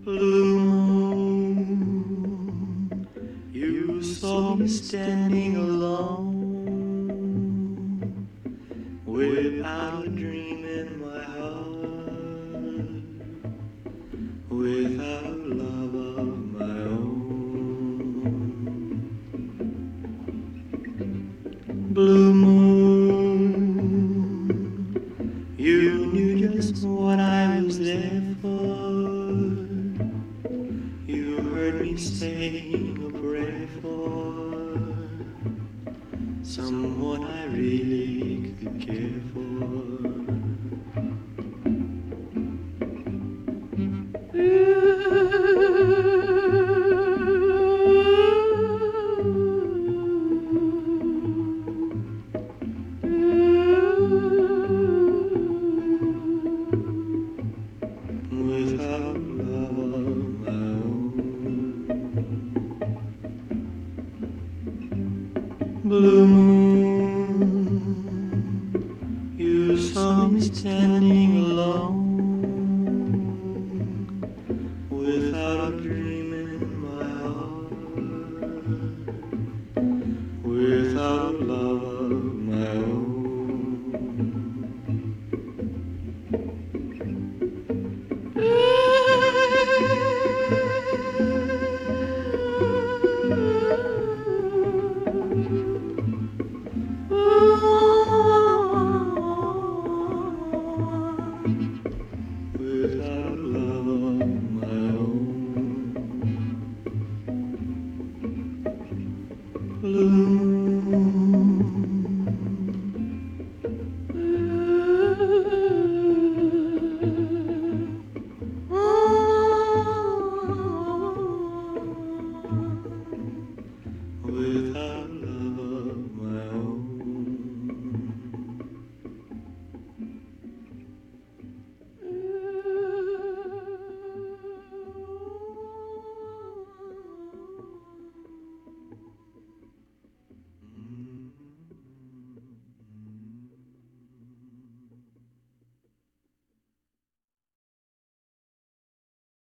Blue moon, you saw me standing alone, without a dream in my heart, without love of my own. Blue moon, you knew just what I was there for. You heard me saying a prayer for someone I really could care for. Without love of my own. Blue moon, you saw me standing alone, without a dream in my heart, without love of my own. Without love of my own. Blue